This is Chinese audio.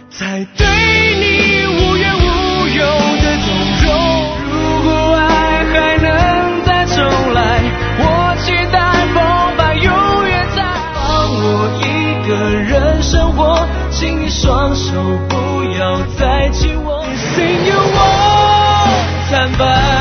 才对你无怨无尤的动容。如果爱还能再重来，我期待风帆永远在。放我一个人生活，请你双手不要再紧握。Sing you 我坦白。